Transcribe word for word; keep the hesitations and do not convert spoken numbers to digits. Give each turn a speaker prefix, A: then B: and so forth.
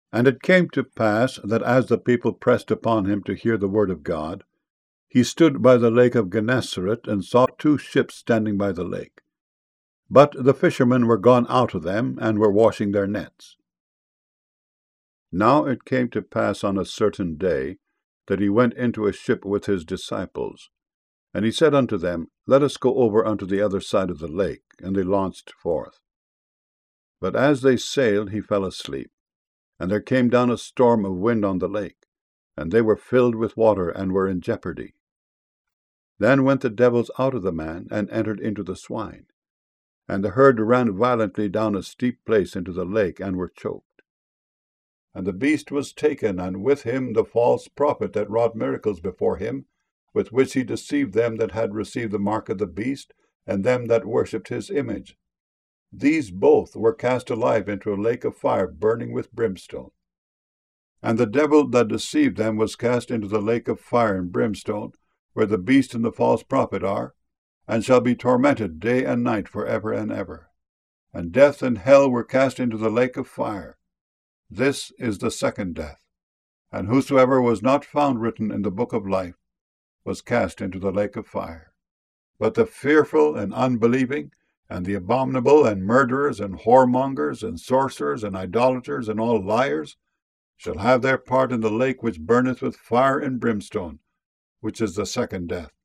A: And it came to pass that as the people pressed upon him to hear the word of God, he stood by the lake of Gennesaret, and saw two ships standing by the lake. But the fishermen were gone out of them, and were washing their nets. Now it came to pass on a certain day, that he went into a ship with his disciples. And he said unto them, Let us go over unto the other side of the lake. And they launched forth. But as they sailed, he fell asleep. And there came down a storm of wind on the lake, and they were filled with water, and were in jeopardy. Then went the devils out of the man, and entered into the swine. And the herd ran violently down a steep place into the lake, and were choked. And the beast was taken, and with him the false prophet that wrought miracles before him, with which he deceived them that had received the mark of the beast, and them that worshipped his image. These both were cast alive into a lake of fire burning with brimstone. And the devil that deceived them was cast into the lake of fire and brimstone, where the beast and the false prophet are, and shall be tormented day and night for ever and ever. And death and hell were cast into the lake of fire. This is the second death. And whosoever was not found written in the book of life was cast into the lake of fire. But the fearful and unbelieving, and the abominable, and murderers, and whoremongers, and sorcerers, and idolaters, and all liars, shall have their part in the lake which burneth with fire and brimstone, which is the second death.